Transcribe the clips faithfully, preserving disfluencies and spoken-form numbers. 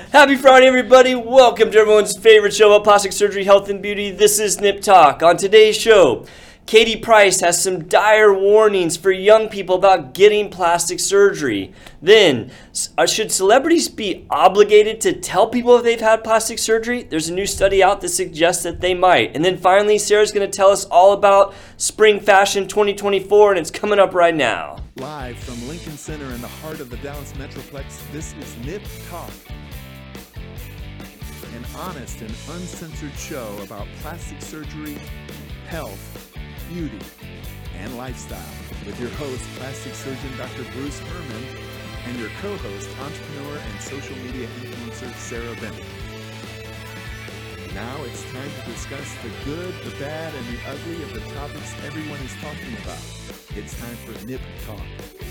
Happy Friday, everybody. Welcome to everyone's favorite show about plastic surgery, health, and beauty. This is Nip Talk. On today's show, Katie Price has some dire warnings for young people about getting plastic surgery. Then, should celebrities be obligated to tell people if they've had plastic surgery? There's a new study out that suggests that they might. And then finally, Sarah's going to tell us all about Spring Fashion twenty twenty-four, and it's coming up right now. Live from Lincoln Center in the heart of the Dallas Metroplex, this is Nip Talk. An honest and uncensored show about plastic surgery, health, beauty, and lifestyle with your host, plastic surgeon Doctor Bruce Herman, and your co-host, entrepreneur and social media influencer Sarah Bennett. Now it's time to discuss the good, the bad, and the ugly of the topics everyone is talking about. It's time for Nip Talk.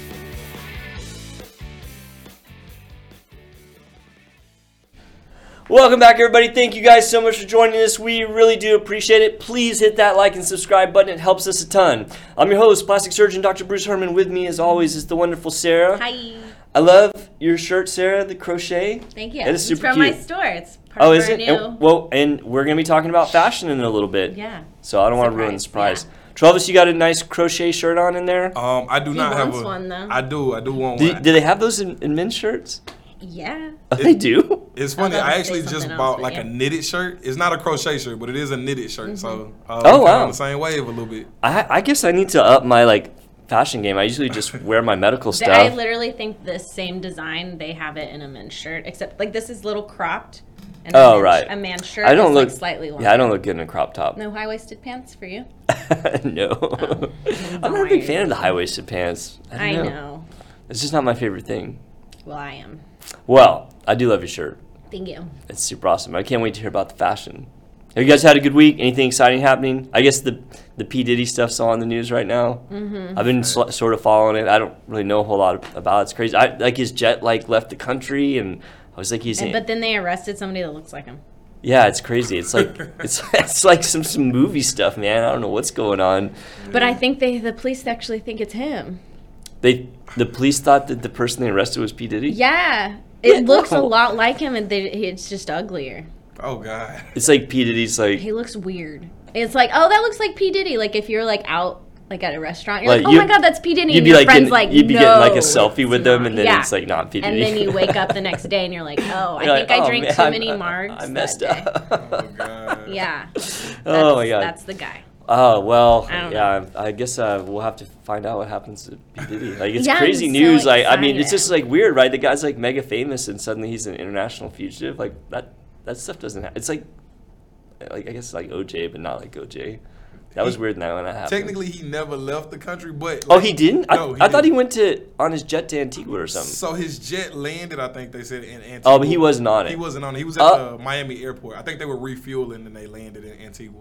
Welcome back, everybody. Thank you guys so much for joining us. We really do appreciate it. Please hit that like and subscribe button. It helps us a ton. I'm your host, plastic surgeon Doctor Bruce Herman. With me, as always, is the wonderful Sarah. Hi. I love your shirt, Sarah, the crochet. Thank you. It is it's super from cute. my store. It's part Oh, of is our it? new... And, well, and we're going to be talking about fashion in a little bit. Yeah. So I don't want to ruin the surprise. Yeah. Travis, you got a nice crochet shirt on in there? Um, I do He not have wants a. one, though. I do. I do want Do, one. do they have those in, in men's shirts? Yeah. Oh, they do? It's funny. I was about I to actually say just something else, bought but like yeah. a knitted shirt. It's not a crochet shirt, but it is a knitted shirt. Mm-hmm. So uh, Oh, we're wow. on the same wave a little bit. I, I guess I need to up my like fashion game. I usually just wear my medical Th- I stuff. literally think this same design, they have it in a men's shirt, except like this is little cropped. And Oh, a man's, right. A man's shirt I don't is look like slightly longer. Yeah, I don't look good in a crop top. No high-waisted pants for you? No. Oh, I'm not a big darn. fan of the high-waisted pants. I, don't I know. know. It's just not my favorite thing. Well, I am. Well, I do love your shirt. Thank you. It's super awesome. I can't wait to hear about the fashion. Have you guys had a good week? Anything exciting happening? I guess the the P. Diddy stuff's all in the news right now. Mm-hmm. I've been sl- sort of following it. I don't really know a whole lot about it. It's crazy. I, like his jet like left the country, and I was like, he's And, in. but then they arrested somebody that looks like him. Yeah, it's crazy. It's like it's it's like some some movie stuff, man. I don't know what's going on. But I think they the police actually think it's him. They the police thought that the person they arrested was P. Diddy. Yeah. It looks a No. lot like him, and they, it's just uglier. Oh God. It's like P. Diddy's like He looks weird. It's like, oh, that looks like P. Diddy. Like if you're like out like at a restaurant, you're Like, like, oh you- my God, that's P. Diddy. you'd And be your like friend's getting, like, you'd be no, getting like a selfie it's with them, not." and then Yeah. it's like not P. And Diddy. then you wake up the next day and you're like, oh, I You're think like, I "Oh, drank man, too I- many I- margs. I messed that day." up. Oh God. Yeah. That's, Oh my God. That's the guy. Oh well, I don't yeah. I guess uh, we'll have to find out what happens to P. Diddy. Like it's Yeah, I'm crazy so news. Like I mean, it's excited. just like weird, right? The guy's like mega famous, and suddenly he's an international fugitive. Like that. That stuff doesn't. Ha- it's like, like I guess like O J, but not like O J. That was He- weird. Now when that happened. Technically, he never left the country, but Oh, like, he didn't. I, No, I thought he didn't. went to on his jet to Antigua or something. So his jet landed. I think they said in Antigua. Oh, but he wasn't on it. He wasn't on it. He was at Uh, the Miami airport. I think they were refueling and they landed in Antigua.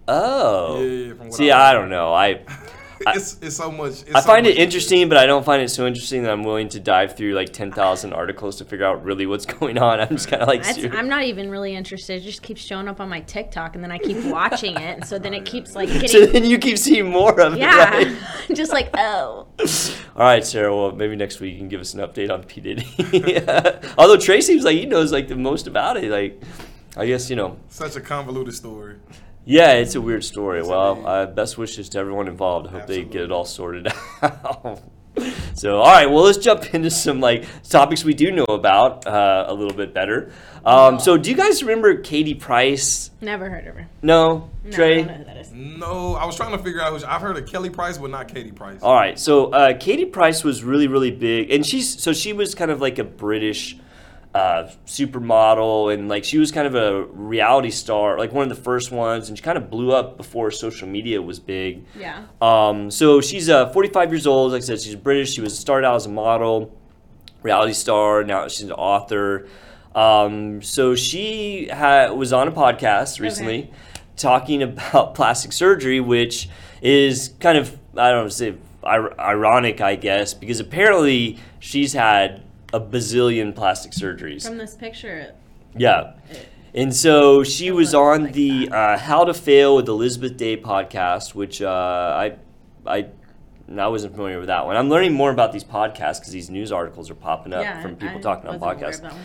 Oh. Yeah, from what See, I I don't know. I. It's it's so much. It's I so find much it interesting, but I don't find it so interesting that I'm willing to dive through like ten thousand articles to figure out really what's going on. I'm just kind of like, That's, serious. I'm not even really interested. It just keeps showing up on my TikTok, and then I keep watching it, and so then it keeps like So getting. then you keep seeing more of it, Yeah. right? Just like, oh. All right, Sarah. Well, maybe next week you can give us an update on P. Diddy. Although Trey seems like he knows like the most about it. Like, I guess you know. Such a convoluted story. Yeah, it's a weird story. Yes, Well, indeed. uh, best wishes to everyone involved. I hope they get it Absolutely. all sorted out. So, all right, well, let's jump into some like topics we do know about uh, a little bit better. Um, so, do you guys remember Katie Price? Never heard of her. No, No, Trey. I don't know who that is. No, I was trying to figure out. Which, I've heard of Kelly Price, but not Katie Price. All right, so uh, Katie Price was really, really big, and she's so she was kind of like a British uh, supermodel, and like she was kind of a reality star, like one of the first ones, and she kind of blew up before social media was big. Yeah. Um, so she's uh, forty-five years old. Like I said, she's British. She was started out as a model, reality star. Now she's an author. Um, so she ha- was on a podcast recently Okay. talking about plastic surgery, which is kind of, I don't know, say ir- ironic, I guess, because apparently she's had a bazillion plastic surgeries. From this picture, Yeah. And so she It was looks on like the uh, How to Fail with Elizabeth Day podcast, which uh, I, I, I wasn't familiar with that one. I'm learning more about these podcasts because these news articles are popping up yeah, from people I talking on wasn't aware podcasts. of that one either.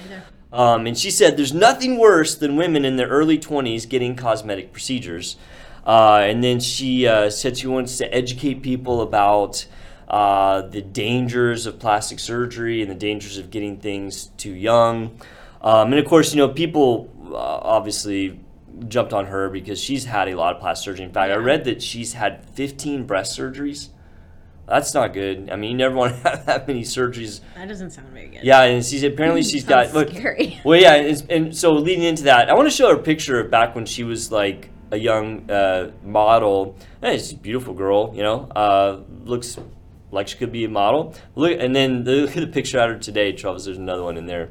Um, and she said there's nothing worse than women in their early twenties getting cosmetic procedures. Uh, and then she uh, said she wants to educate people about uh, the dangers of plastic surgery and the dangers of getting things too young. Um, and of course, you know, people uh, obviously jumped on her because she's had a lot of plastic surgery. In fact, Yeah. I read that she's had fifteen breast surgeries. That's not good. I mean, you never want to have that many surgeries. That doesn't sound very good. Yeah, and she's apparently she's got. Sounds Look, scary. well, yeah, and, and so leading into that, I want to show her a picture of back when she was like a young uh, model. Hey, she's a beautiful girl, you know. Uh, looks like she could be a model. Look, and then look at the picture of her today, Travis. There's another one in there.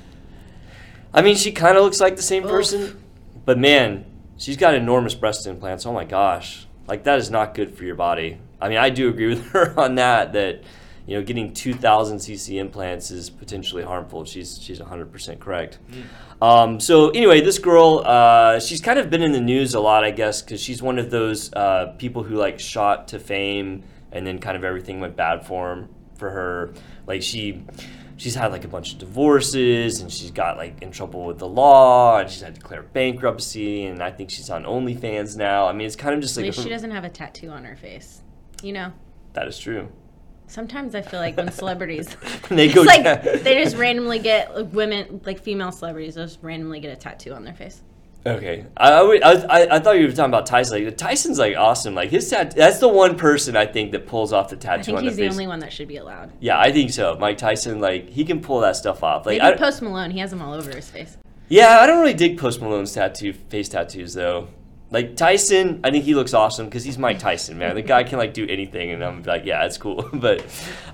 I mean, she kind of looks like the same person, but man, she's got enormous breast implants. Oh my gosh, like that is not good for your body. I mean, I do agree with her on that. That you know, getting two thousand c c implants is potentially harmful. She's she's one hundred percent correct. Mm. Um, so anyway, this girl, uh, she's kind of been in the news a lot, I guess, because she's one of those uh, people who like shot to fame, and then kind of everything went bad for him for her. Like she. She's had like a bunch of divorces, and she's got like in trouble with the law, and she's had to declare bankruptcy, and I think she's on OnlyFans now. I mean, it's kind of just At like least a, she doesn't have a tattoo on her face. You know? that is true. Sometimes I feel like when celebrities, They it's go like down. they just randomly get like, women, like female celebrities, just randomly get a tattoo on their face. Okay, I, I, would- I, I- I thought you were talking about Tyson. Like Tyson's like awesome. Like his tat, that's the one person I think that pulls off the I tattoo think on he's their the face. only one that should be allowed. Yeah, I think so. Mike Tyson, like he can pull that stuff off. Like, Maybe I, Post Malone, he has them all over his face. yeah, I don't really dig Post Malone's tattoo face tattoos though. Like Tyson, I think he looks awesome because he's Mike Tyson, man. The guy can like do anything, and I'm like, yeah, that's cool. but,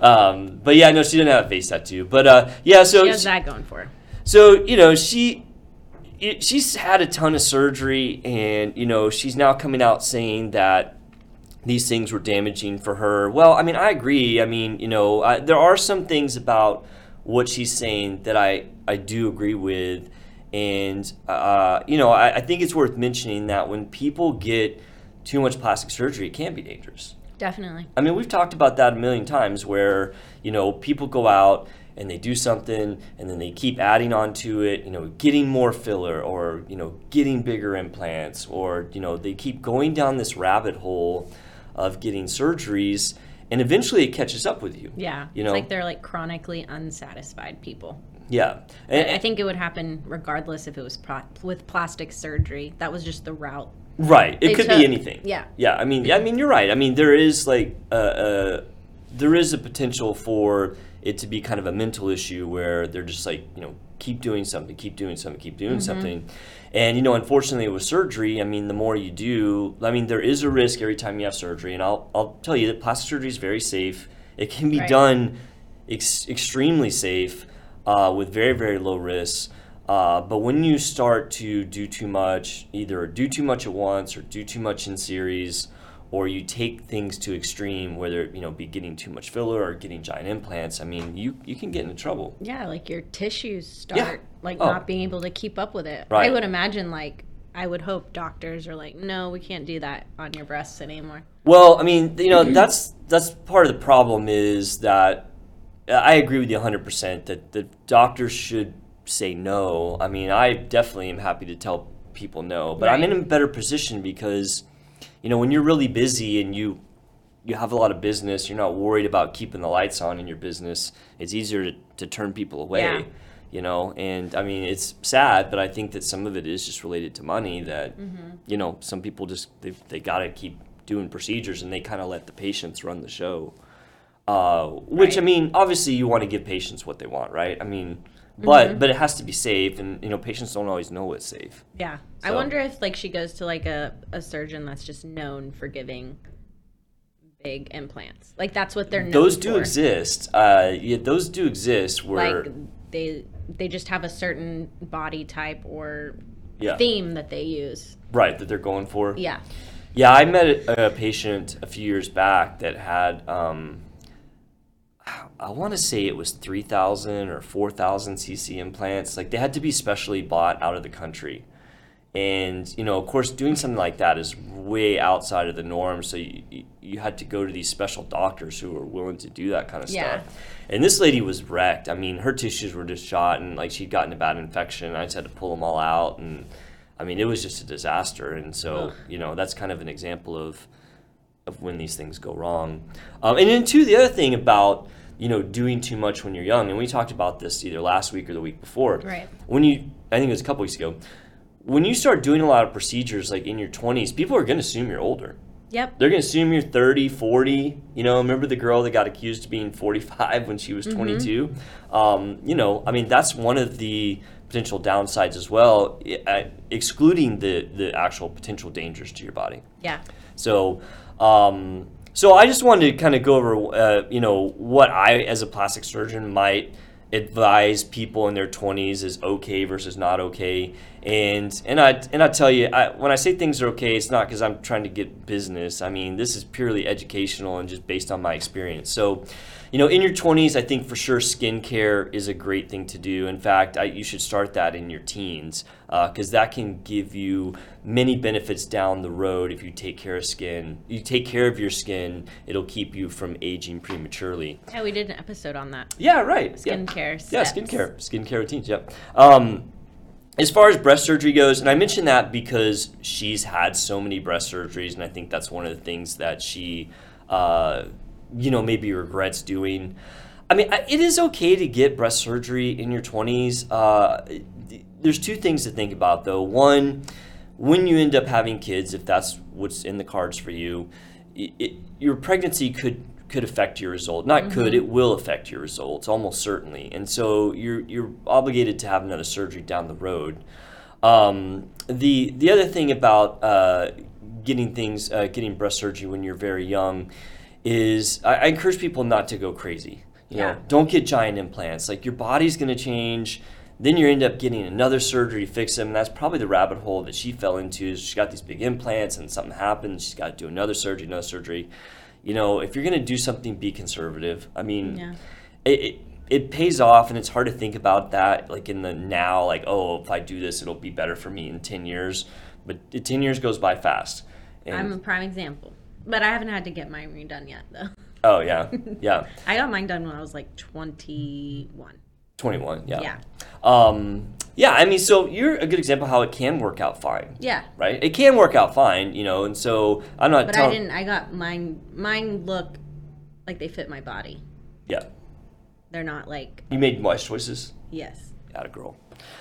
um, but yeah, no, she didn't have a face tattoo. But uh, yeah, so She has that going for her. so you know she. it- she's had a ton of surgery, and you know she's now coming out saying that these things were damaging for her. Well, I mean, I agree. I mean, you know, I, there are some things about what she's saying that I I do agree with, and uh, you know, I, I think it's worth mentioning that when people get too much plastic surgery, it can be dangerous. Definitely. I mean, we've talked about that a million times where, you know, people go out and they do something and then they keep adding on to it, you know, getting more filler or, you know, getting bigger implants or, you know, they keep going down this rabbit hole of getting surgeries and eventually it catches up with you. Yeah. You It's know? like they're like chronically unsatisfied people. Yeah. I, And, I think it would happen regardless if it was pro- with plastic surgery. That was just the route. right. It They could took- be anything. Yeah. Yeah. I mean, I mean, you're right. I mean, there is like a, a there is a potential for it to be kind of a mental issue where they're just like, you know, keep doing something, keep doing something, keep doing something. And, you know, unfortunately with surgery, I mean, the more you do, I mean, there is a risk every time you have surgery. And I'll, I'll tell you that plastic surgery is very safe. It can be Right. done ex- extremely safe uh, with very, very low risks. Uh, but when you start to do too much, either do too much at once or do too much in series, or you take things to extreme, whether you know be getting too much filler or getting giant implants, I mean, you you can get into trouble. Yeah, like your tissues start Yeah. like Oh. not being able to keep up with it. Right. I would imagine like I would hope doctors are like, no, we can't do that on your breasts anymore. Well, I mean, you know, that's that's part of the problem is that I agree with you one hundred percent that the doctors should say no. I mean, I definitely am happy to tell people no, but I'm Right. in a better position because, you know, when you're really busy and you you have a lot of business, you're not worried about keeping the lights on in your business. It's easier to, to turn people away, Yeah. you know. And I mean, it's sad, but I think that some of it is just related to money. That you know, some people just they they gotta keep doing procedures and they kind of let the patients run the show. Uh, which I Right. mean, obviously you want to give patients what they want, right? I mean, but but it has to be safe, and you know, patients don't always know what's safe. Yeah. I So- wonder if like she goes to like a, a surgeon that's just known for giving big implants. Like that's what they're known Those do for. exist. Uh, yeah, those do exist. Where Like they they just have a certain body type or yeah, theme that they use. right, that they're going for. Yeah. Yeah, I met a, a patient a few years back that had, um, I want to say it was three thousand or four thousand c c implants. Like they had to be specially bought out of the country. And, you know, of course, doing something like that is way outside of the norm. So you, you had to go to these special doctors who were willing to do that kind of Yeah. stuff. And this lady was wrecked. I mean, her tissues were just shot, and like she'd gotten a bad infection. I just had to pull them all out, and I mean, it was just a disaster. And so, Ugh. you know, that's kind of an example of of when these things go wrong. Um, and then too, the other thing about, you know, doing too much when you're young, and we talked about this either last week or the week before. Right. When you, I think it was a couple weeks ago, when you start doing a lot of procedures like in your twenties, people are going to assume you're older. Yep. They're going to assume you're thirty, forty. You know, remember the girl that got accused of being forty-five when she was Mm-hmm. twenty-two? Um, you know, I mean, that's one of the potential downsides as well, uh, excluding the, the actual potential dangers to your body. Yeah. So, um, so I just wanted to kind of go over, uh, you know, what I, as a plastic surgeon, might advise people in their twenties is okay versus not okay. And and I and I tell you, I, when I say things are okay, it's not because I'm trying to get business. I mean, this is purely educational and just based on my experience. So, you know, in your twenties, I think for sure skincare is a great thing to do. In fact, I, you should start that in your teens because uh, that can give you many benefits down the road if you take care of skin. You take care of your skin, it'll keep you from aging prematurely. Yeah, we did an episode on that. Yeah, right. Yeah. Skincare. Yeah, steps. skincare, skincare routines. Yep. Um, as far as breast surgery goes, and I mentioned that because she's had so many breast surgeries, and I think that's one of the things that she, uh, you know, maybe regrets doing. I mean, I- it is okay to get breast surgery in your twenties. Uh, th- there's two things to think about, though. One, when you end up having kids, if that's what's in the cards for you, it, it, your pregnancy could could affect your result. Not mm-hmm. could, it will affect your results, almost certainly. And so you're you're obligated to have another surgery down the road. Um, the the other thing about uh, getting things, uh, getting breast surgery when you're very young is I, I encourage people not to go crazy. You Yeah. know, don't get giant implants. Like your body's going to change. Then you end up getting another surgery to fix them. And that's probably the rabbit hole that she fell into. Is she got these big implants and something happens. She's got to do another surgery, another surgery. You know, if you're going to do something, be conservative. I mean, Yeah. it, it it pays off, and it's hard to think about that like in the now. Like, oh, if I do this, it'll be better for me in ten years. But it, ten years goes by fast. And, I'm a prime example. But I haven't had to get mine redone yet, though. oh yeah, yeah. I got mine done when I was like twenty-one. twenty-one. Yeah. Yeah. Um, yeah. I mean, so you're a good example how it can work out fine. Yeah. Right. It can work out fine, you know. And so I'm not. But telling, I didn't. I got mine. Mine look like they fit my body. Yeah. They're not like You made wise choices. yes. Atta girl.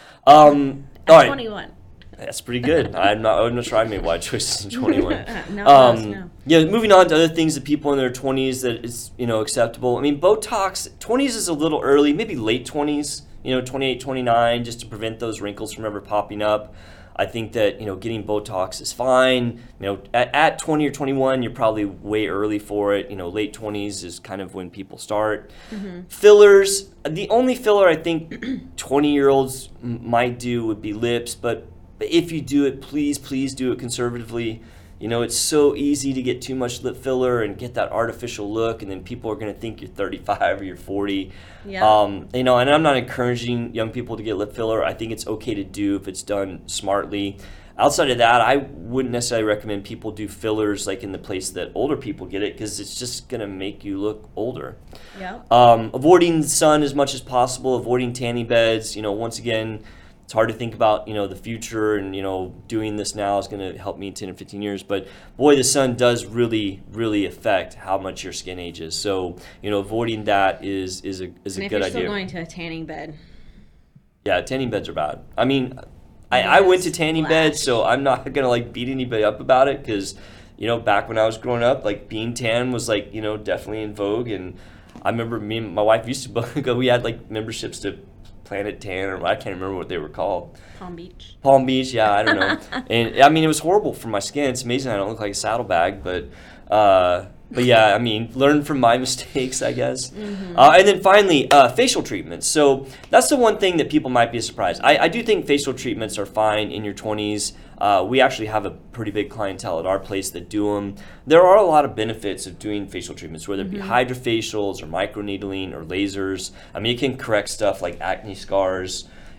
Um. At all right. twenty-one. That's pretty good. I'm not. I'm not sure I made wide choices in twenty-one. no, Um, no. yeah, moving on to other things that people in their twenties that is, you know, acceptable. I mean, Botox, twenties is a little early, maybe late twenties, you know, twenty-eight, twenty-nine, just to prevent those wrinkles from ever popping up. I think that, you know, getting Botox is fine. You know, at, at twenty or twenty-one, you're probably way early for it. You know, late twenties is kind of when people start. Mm-hmm. Fillers, the only filler I think twenty-year-olds m- might do would be lips, but But if you do it, please, please do it conservatively. You know, it's so easy to get too much lip filler and get that artificial look, and then people are going to think you're thirty-five or you're forty. Yeah. Um, you know, and I'm not encouraging young people to get lip filler. I think it's okay to do if it's done smartly. Outside of that, I wouldn't necessarily recommend people do fillers like in the place that older people get it, because it's just going to make you look older. Yeah. Um, avoiding the sun as much as possible, avoiding tanning beds. You know, once again, it's hard to think about, you know, the future and, you know, doing this now is going to help me in ten or fifteen years. But boy, the sun does really, really affect how much your skin ages. So, you know, avoiding that is is a is a And if good you're idea. still going to a tanning bed, Yeah, tanning beds are bad. I mean, I, I went to tanning Splash. beds, so I'm not going to like beat anybody up about it, because, you know, back when I was growing up, like being tan was like, you know, definitely in vogue. And I remember me and my wife used to go, we had like memberships to Planet Tan, or I can't remember what they were called. Palm Beach. Palm Beach, yeah, I don't know. And I mean, it was horrible for my skin. It's amazing I don't look like a saddlebag, but uh, but yeah, I mean, learn from my mistakes, I guess. Mm-hmm. Uh, and then finally, uh, facial treatments. So that's the one thing that people might be surprised. I, I do think facial treatments are fine in your twenties. Uh, we actually have a pretty big clientele at our place that do them. There are a lot of benefits of doing facial treatments, whether it be Mm-hmm. hydrofacials or microneedling or lasers. I mean, it can correct stuff like acne scars.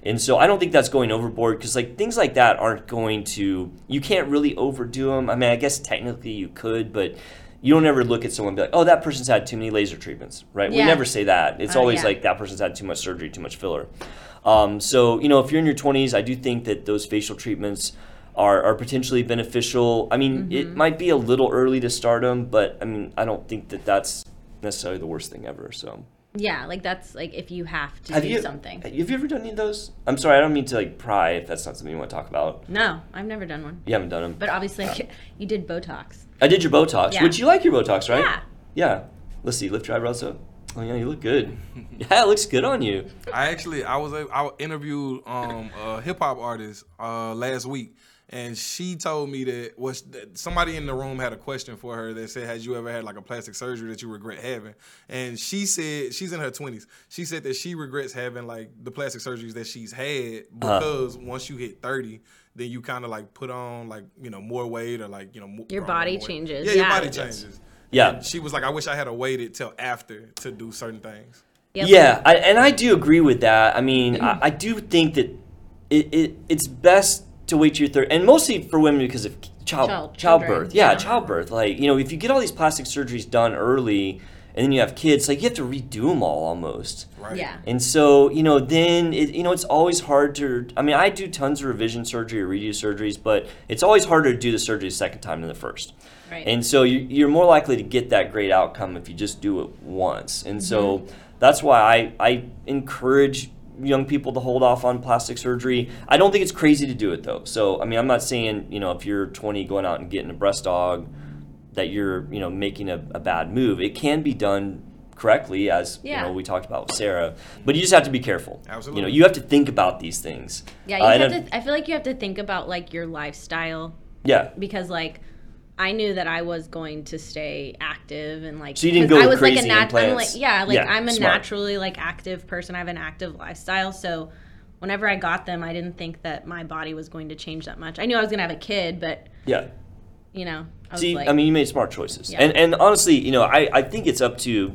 And so I don't think that's going overboard because like things like that aren't going to, you can't really overdo them. I mean, I guess technically you could, but you don't ever look at someone and be like, oh, that person's had too many laser treatments, right? We Yeah. never say that. It's Uh, always yeah. like that person's had too much surgery, too much filler. Um, so, you know, if you're in your twenties, I do think that those facial treatments are, are potentially beneficial. I mean, Mm-hmm. it might be a little early to start them, but I mean, I don't think that that's necessarily the worst thing ever. So, Yeah, like that's like if you have to have do you something. have you ever done any of those? I'm sorry, I don't mean to like pry if that's not something you want to talk about. No, I've never done one. You haven't done them. But obviously, you did Botox. I did your Botox, Yeah. which you like your Botox, right? Yeah. Yeah. Let's see, lift your eyebrows up. Oh yeah, you look good. Yeah, it looks good on you. I actually I was a- I interviewed um, a hip hop artist uh, last week, and she told me that was that somebody in the room had a question for her that said, "Has you ever had like a plastic surgery that you regret having?" And she said she's in her twenties. She said that she regrets having like the plastic surgeries that she's had because uh-huh. once you hit thirty, then you kind of like put on like you know more weight or like you know more, Your body changes. Yeah, Yeah. your body changes. Yeah. And she was like, "I wish I had waited till after to do certain things." Yep. Yeah, I, and I do agree with that. I mean, I, I do think that it, it it's best to wait to your third, and mostly for women because of child, Child- childbirth. children, Yeah, yeah. childbirth. Like, you know, if you get all these plastic surgeries done early and then you have kids, like you have to redo them all almost. Right. Yeah. And so, you know, then, it, you know, it's always hard to, I mean, I do tons of revision surgery or redo surgeries, but it's always harder to do the surgery the second time than the first. Right. And so you, you're more likely to get that great outcome if you just do it once. And so Mm-hmm. that's why I, I encourage young people to hold off on plastic surgery. I don't think it's crazy to do it though. So, I mean, I'm not saying, you know, if you're twenty going out and getting a breast aug that you're, you know, making a, a bad move. It can be done correctly as, Yeah. you know, we talked about with Sarah, but you just have to be careful. Absolutely. You know, you have to think about these things. Yeah, you Uh, have and to. I feel like you have to think about like your lifestyle Yeah. because like I knew that I was going to stay active and like. So you didn't 'cause go I with was like a crazy nat- I'm implants? like, yeah, like Yeah, I'm a smart. naturally like active person. I have an active lifestyle, so whenever I got them, I didn't think that my body was going to change that much. I knew I was gonna have a kid, but Yeah. you know, I was See, like, I mean, you made smart choices. Yeah. And and honestly, you know, I, I think it's up to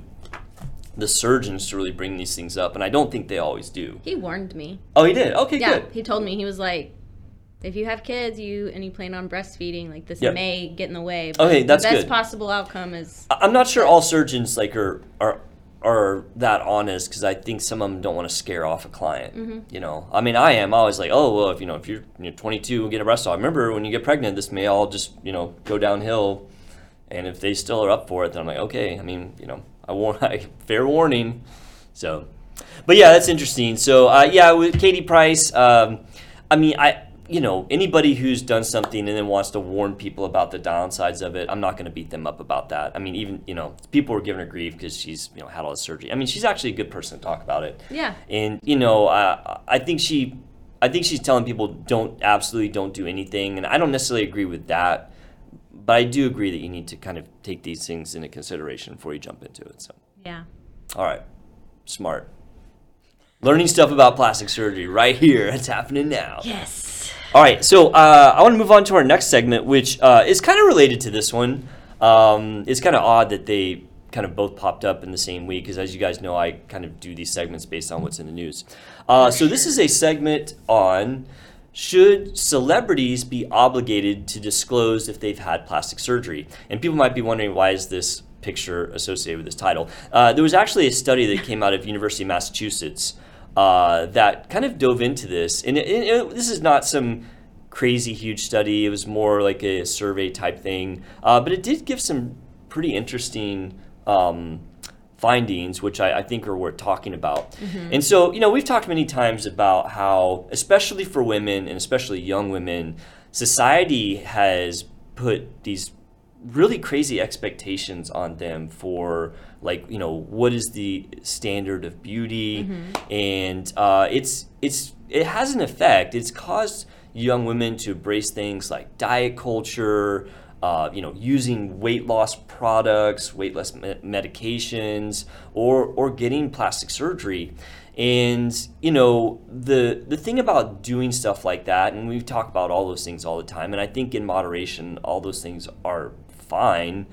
the surgeons to really bring these things up, and I don't think they always do. he warned me. Oh, he did? Okay, Yeah, good. he told me, he was like, if you have kids, you and you plan on breastfeeding, like this Yep. may get in the way. But Okay, that's the best good. possible outcome is I- I'm not sure all surgeons like are are are that honest because I think some of them don't want to scare off a client. Mm-hmm. You know, I mean, I am always like, oh well, if you know, if you're, you're twenty-two and get a breast aug, remember when you get pregnant, this may all just you know go downhill. And if they still are up for it, then I'm like, okay. I mean, you know, I warn, fair warning. So, but yeah, that's interesting. So uh, yeah, with Katie Price, um, I mean, I. You know, anybody who's done something and then wants to warn people about the downsides of it, I'm not going to beat them up about that. I mean, even, you know, people were giving her grief because she's, you know, had all this surgery. I mean, she's actually a good person to talk about it. Yeah. And, you know, uh, I think she, I think she's telling people don't, absolutely don't do anything. And I don't necessarily agree with that, but I do agree that you need to kind of take these things into consideration before you jump into it. So, yeah. all right. Smart. Learning stuff about plastic surgery right here. It's happening now. Yes. All right, so uh, I want to move on to our next segment, which uh, is kind of related to this one. Um, it's kind of odd that they kind of both popped up in the same week, because as you guys know, I kind of do these segments based on what's in the news. Uh, so this is a segment on should celebrities be obligated to disclose if they've had plastic surgery? And people might be wondering, why is this picture associated with this title? Uh, there was actually a study that came out of University of Massachusetts Uh, that kind of dove into this. And it, it, it, this is not some crazy huge study. It was more like a survey type thing. Uh, but it did give some pretty interesting um, findings, which I, I think are worth talking about. Mm-hmm. And so, you know, we've talked many times about how, especially for women and especially young women, society has put these really crazy expectations on them for, like, you know, what is the standard of beauty. Mm-hmm. And uh, it's it's it has an effect. It's caused young women to embrace things like diet culture, uh, you know, using weight loss products, weight loss me- medications, or or getting plastic surgery. And, you know, the the thing about doing stuff like that, and we've talked about all those things all the time, and I think in moderation, all those things are fine.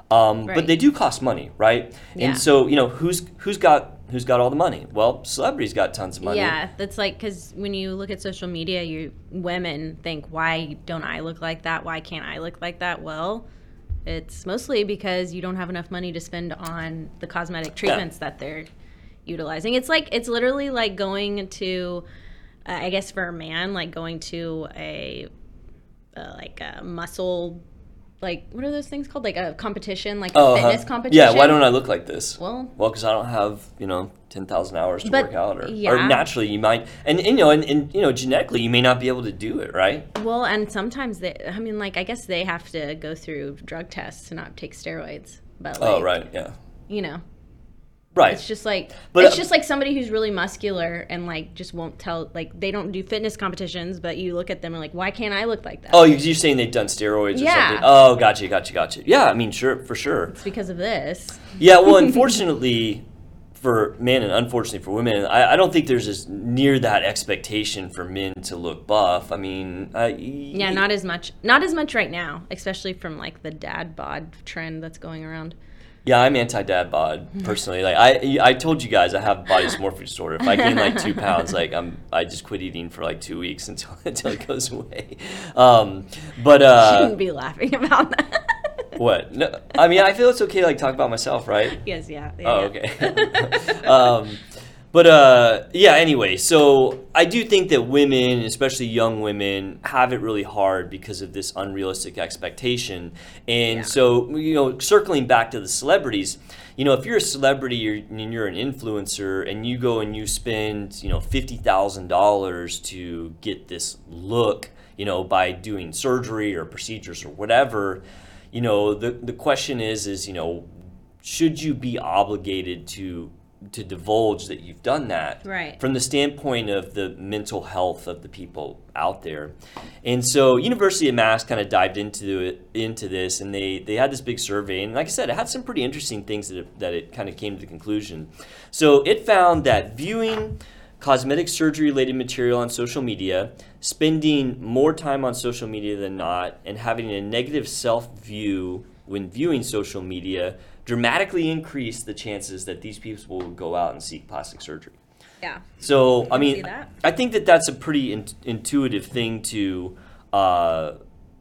Um, Right. But they do cost money, right? Yeah. And so, you know, who's who's got who's got all the money? Well, celebrities got tons of money. Yeah, that's like, because when you look at social media, you women think, why don't I look like that? Why can't I look like that? Well, it's mostly because you don't have enough money to spend on the cosmetic treatments yeah. that they're utilizing. It's like, it's literally like going to, uh, I guess for a man, like going to a, uh, like a muscle, like, what are those things called? Like a competition, like a oh, fitness uh, competition. Yeah, why don't I look like this? Well, well, because I don't have, you know, ten thousand hours to but, work out. Or, yeah. or naturally you might, and, and you know, and, and, you know, genetically you may not be able to do it, right? Well, and sometimes they, I mean, like, I guess they have to go through drug tests to not take steroids. But like, oh, right, yeah. You know. Right. It's just like, but, it's uh, just like somebody who's really muscular and like just won't tell, like they don't do fitness competitions, but you look at them and like, why can't I look like that? Oh, you're saying they've done steroids or yeah. something? Oh, gotcha, gotcha, gotcha. Yeah, I mean, sure, for sure. It's because of this. Yeah, well, unfortunately for men and unfortunately for women, I, I don't think there's as near that expectation for men to look buff. I mean, I, yeah, not as much, not as much right now, especially from like the dad bod trend that's going around. Yeah, I'm anti-dad bod personally. Like I, I told you guys, I have body dysmorphia disorder. If I gain like two pounds, like I'm, I just quit eating for like two weeks until until it goes away. Um, but uh, shouldn't be laughing about that. What? No, I mean, I feel it's okay to like talk about myself, right? Yes, yeah. yeah oh, yeah. okay. um, but uh, yeah. Anyway, so I do think that women, especially young women, have it really hard because of this unrealistic expectation. And Yeah. so, you know, circling back to the celebrities, you know, if you're a celebrity you're, and you're an influencer, and you go and you spend, you know, fifty thousand dollars to get this look, you know, by doing surgery or procedures or whatever, you know, the the question is, is you know, should you be obligated to to divulge that you've done that, right, from the standpoint of the mental health of the people out there? And so University of Mass kind of dived into it, into this, and they they had this big survey, and like I said, it had some pretty interesting things that it, that it kind of came to the conclusion. So it found that viewing cosmetic surgery related material on social media, spending more time on social media than not, and having a negative self view when viewing social media dramatically increase the chances that these people will go out and seek plastic surgery. Yeah. So, I see mean, that. I think that that's a pretty in- intuitive thing to, uh,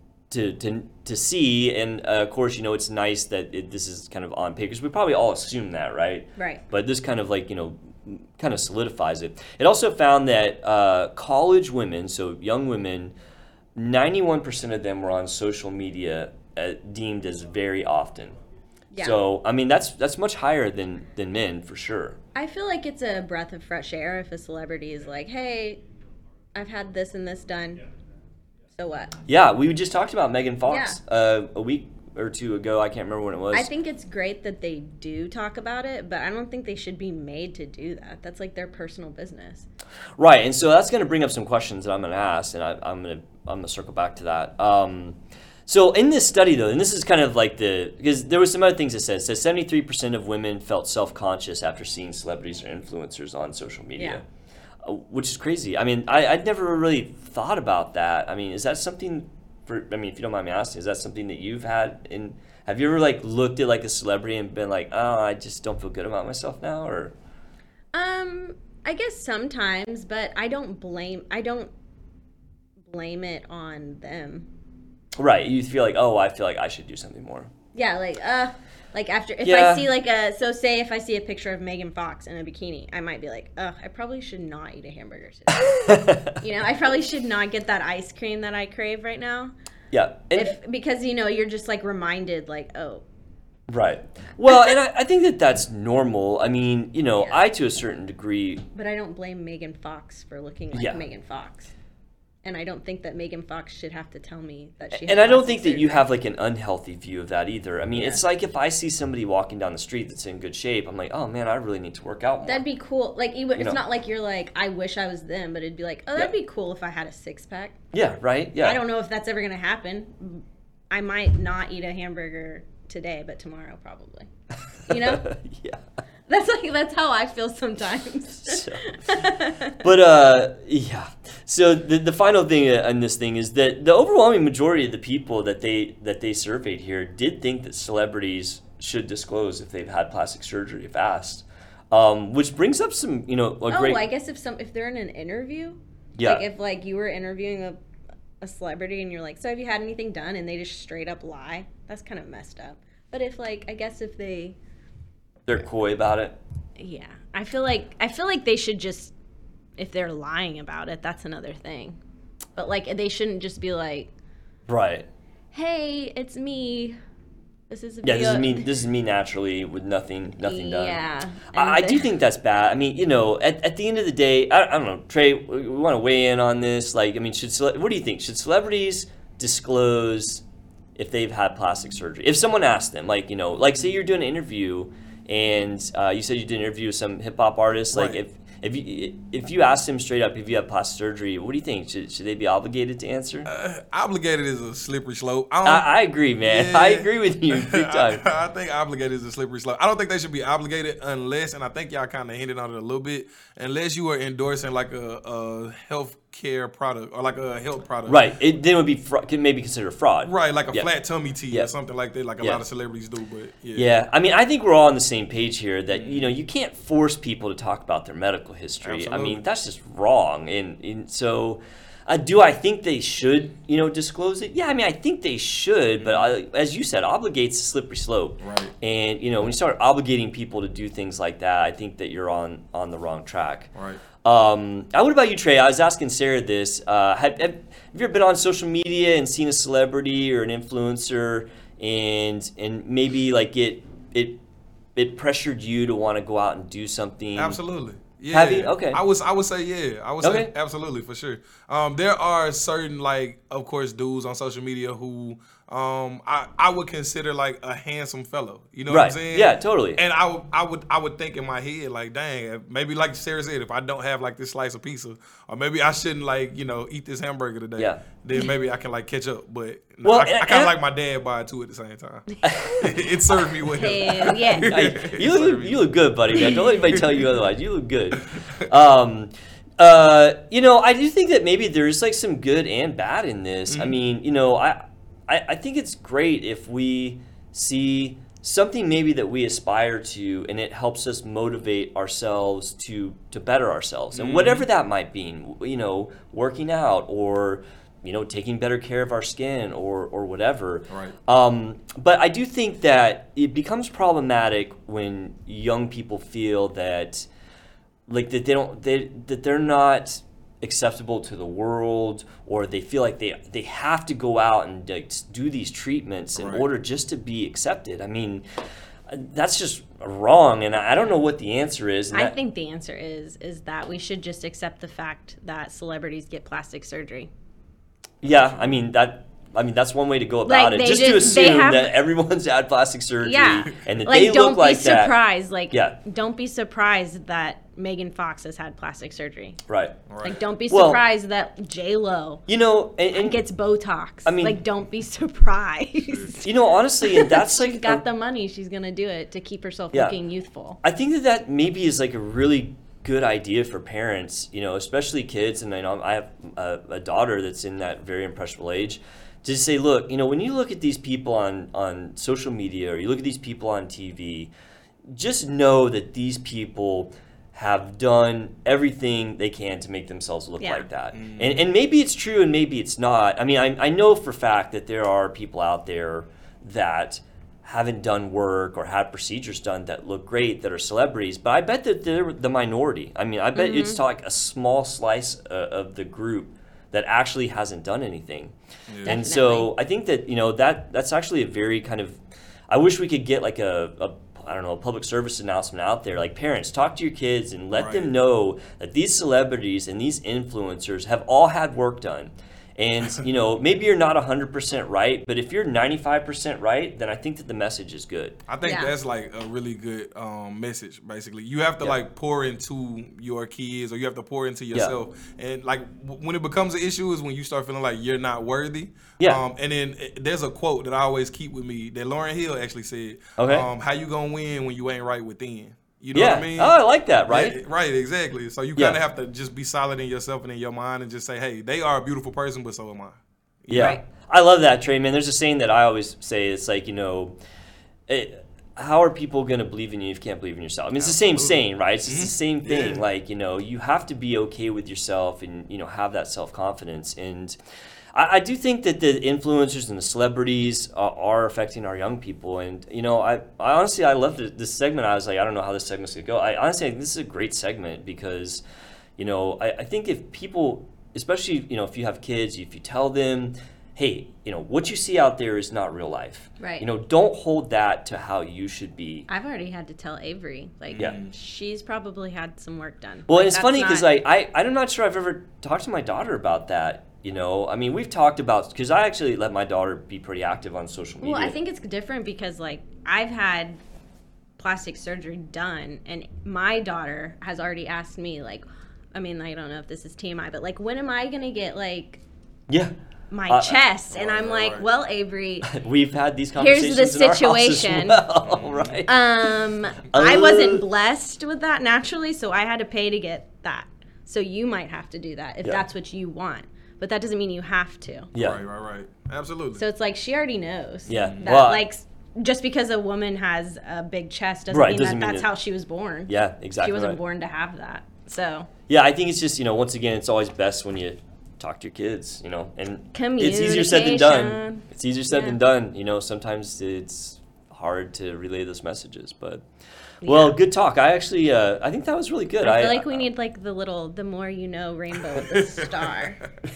to to to see, and uh, of course, you know, it's nice that it, this is kind of on paper, because we probably all assume that, right? Right. But this kind of like, you know, kind of solidifies it. It also found that uh, college women, so young women, ninety-one percent of them were on social media uh, deemed as very often. Yeah. So, I mean, that's that's much higher than, than men, for sure. I feel like it's a breath of fresh air if a celebrity is like, hey, I've had this and this done. So what? Yeah, we just talked about Megan Fox yeah. uh, a week or two ago. I can't remember when it was. I think it's great that they do talk about it, but I don't think they should be made to do that. That's like their personal business. Right, and so that's going to bring up some questions that I'm going to ask, and I, I'm going to I'm going to circle back to that. Um, So in this study, though, and this is kind of like the, because there was some other things it says, it says seventy-three percent of women felt self-conscious after seeing celebrities or influencers on social media, yeah. uh, which is crazy. I mean, I, I'd never really thought about that. I mean, is that something, for, I mean, if you don't mind me asking, is that something that you've had in, have you ever like looked at like a celebrity and been like, oh, I just don't feel good about myself now, or? Um, I guess sometimes, but I don't blame, I don't blame it on them. Right, you feel like, oh, I feel like I should do something more. Yeah, like, uh, like after, if yeah. I see like a, so say if I see a picture of Megan Fox in a bikini, I might be like, oh, I probably should not eat a hamburger today. You know, I probably should not get that ice cream that I crave right now. Yeah. And if, because, you know, you're just like reminded like, oh. Right. Well, and I, I think that that's normal. I mean, you know, yeah. I, to a certain degree. But I don't blame Megan Fox for looking like yeah. Megan Fox. And I don't think that Megan Fox should have to tell me that she. And I don't think that you have like an unhealthy view of that either. I mean, yeah. it's like if I see somebody walking down the street that's in good shape, I'm like, oh man, I really need to work out more. That'd be cool. Like, even, it's you know? not like you're like, I wish I was them, but it'd be like, oh, that'd yeah. be cool if I had a six pack. Yeah. Right. Yeah. I don't know if that's ever gonna happen. I might not eat a hamburger today, but tomorrow probably. You know? yeah. That's like that's how I feel sometimes. so, but uh, yeah. So the the final thing on this thing is that the overwhelming majority of the people that they that they surveyed here did think that celebrities should disclose if they've had plastic surgery if asked, um, which brings up some you know a oh, great. I guess if some if they're in an interview, Yeah. like if like you were interviewing a a celebrity and you're like, so have you had anything done, and they just straight up lie, that's kind of messed up. But if like I guess if they They're coy about it. yeah, I feel like I feel like they should just, if they're lying about it, that's another thing. But like they shouldn't just be like, Right. hey, it's me. This is a Yeah, this video. is me. This is me naturally with nothing, nothing done. Yeah, I, I and do the- think that's bad. I mean, you know, at, at the end of the day, I, I don't know, Trey. We, we want to weigh in on this. Like, I mean, should cele- what do you think? Should celebrities disclose if they've had plastic surgery? If someone asked them, like, you know, like say you're doing an interview and uh, you said you did an interview with some hip hop artist, like Right. if if you if you asked them straight up if you have plastic surgery, what do you think? Should should they be obligated to answer? Uh, obligated is a slippery slope. I, don't, I, I agree, man. Yeah. I agree with you big time. I, I think obligated is a slippery slope. I don't think they should be obligated unless, and I think y'all kind of hinted on it a little bit, unless you are endorsing like a, a health care product or like a health product. Right. It then it would be fra- can maybe considered fraud. Right, like a Yeah. flat tummy tea Yeah. or something like that, like a Yeah. lot of celebrities do. But yeah, Yeah, I mean, I think we're all on the same page here that, you know, you can't force people to talk about their medical history. I Absolutely. mean, that's just wrong. And, and so, uh, do I think they should, you know, disclose it? Yeah, I mean, I think they should, but I, as you said, obligates a slippery slope. Right. And, you know, when you start obligating people to do things like that, I think that you're on, on the wrong track. Right. Um, uh, what about you, Trey? I was asking Sarah this. Uh, have, have, have you ever been on social media and seen a celebrity or an influencer and and maybe like it it it pressured you to want to go out and do something? Absolutely. Yeah. Have you? Okay. I was I would say yeah. I would Okay. say absolutely for sure. Um, there are certain like of course dudes on social media who um I, I would consider like a handsome fellow. You know what Right. I'm saying? Yeah, totally. And I would I would I would think in my head like, dang, maybe like Sarah said, if I don't have like this slice of pizza, or maybe I shouldn't like, you know, eat this hamburger today. Yeah. Then maybe I can like catch up. But no, Well, I, I and- kind and- of like my dad bod too at the same time. it, it served me well. Hell yeah. Hey, you look you look good, buddy. Man. Don't let anybody tell you otherwise. You look good. Um, uh, you know, I do think that maybe there's like some good and bad in this. I mean, you know, I, I I think it's great if we see something maybe that we aspire to, and it helps us motivate ourselves to to better ourselves, and whatever that might be. You know, working out or you know, taking better care of our skin or or whatever. Right. Um, but I do think that it becomes problematic when young people feel that, like that they don't they that they're not acceptable to the world, or they feel like they they have to go out and like, do these treatments in Right. order just to be accepted. I mean, that's just wrong, and I don't know what the answer is. And I that- think the answer is is that we should just accept the fact that celebrities get plastic surgery. Yeah, I mean that. I mean that's one way to go about Like, it. they Just to just- they assume have- that everyone's had plastic surgery Yeah, and that like they don't look like be that. surprised. Like Yeah. don't be surprised that Megan Fox has had plastic surgery. Right. Right. Like don't be Well- surprised that J Lo You know, and, and gets Botox. I mean- like don't be surprised. you know, honestly, and that's like She's got a- the money. She's gonna do it to keep herself Yeah. looking youthful. I think that that maybe is like a really good idea for parents, you know, especially kids. And I know I have a, a daughter that's in that very impressionable age. To say, look, you know, when you look at these people on, on social media or you look at these people on T V, just know that these people have done everything they can to make themselves look Yeah. like that. And, and maybe it's true and maybe it's not. I mean, I, I know for a fact that there are people out there that haven't done work or had procedures done that look great that are celebrities, but I bet that they're the minority. I mean, I bet it's like a small slice uh, of the group that actually hasn't done anything. And so I think that, you know, that that's actually a very kind of, I wish we could get like a, a I don't know, a public service announcement out there. Like, parents, talk to your kids and let Right. them know that these celebrities and these influencers have all had work done. And, you know, maybe you're not one hundred percent right, but if you're ninety-five percent right, then I think that the message is good. I think Yeah. that's like a really good um, message. Basically, you have to Yeah. like pour into your kids, or you have to pour into yourself. And like w- when it becomes an issue is when you start feeling like you're not worthy. Yeah. Um, and then uh, there's a quote that I always keep with me that Lauryn Hill actually said. Okay. Um, How you gonna win when you ain't right within? You know yeah. what I mean? Oh, I like that, right? Yeah, right, exactly. So you Yeah. kind of have to just be solid in yourself and in your mind and just say, hey, they are a beautiful person, but so am I. Yeah. Right. I love that, Trey, man. There's a saying that I always say. It's like, you know, it, how are people going to believe in you if you can't believe in yourself? I mean, it's the same Absolutely. saying, right? It's just Mhm. the same thing. Yeah. Like, you know, you have to be okay with yourself and, you know, have that self-confidence. And I, I do think that the influencers and the celebrities are, are affecting our young people. And, you know, I, I honestly, I love this, this segment. I was like, I don't know how this segment's going to go. I honestly think this is a great segment because, you know, I, I think if people, especially, you know, if you have kids, if you tell them, hey, you know, what you see out there is not real life. Right. You know, don't hold that to how you should be. I've already had to tell Avery. Like, Yeah. she's probably had some work done. Well, like, and it's that's funny because not- like, I, I'm not sure I've ever talked to my daughter about that. You know, I mean, we've talked about, because I actually let my daughter be pretty active on social media. Well, I think it's different because, like, I've had plastic surgery done, and my daughter has already asked me, like, I mean, I don't know if this is T M I, but, like, when am I going to get, like, Yeah. my Uh, chest? And right, I'm right, like, right. well, Avery, We've had these Here's the conversations in our house as situation. well, right? um, I Uh. wasn't blessed with that naturally, so I had to pay to get that. So you might have to do that if Yeah. that's what you want. But that doesn't mean you have to. yeah. Right, right, right. Absolutely. So it's like she already knows. Yeah. That, Well, like, just because a woman has a big chest doesn't Right, mean doesn't that mean that's that- how she was born. Yeah, exactly She wasn't right. born to have that. So Yeah, I think it's just, you know, once again, it's always best when you talk to your kids, you know, and it's easier said than done. Communication. It's easier said Yeah. than done. You know, sometimes it's hard to relay those messages, but well, Yeah. good talk. I actually, uh, I think that was really good. I feel like we need like the little, the more you know, rainbow with the star.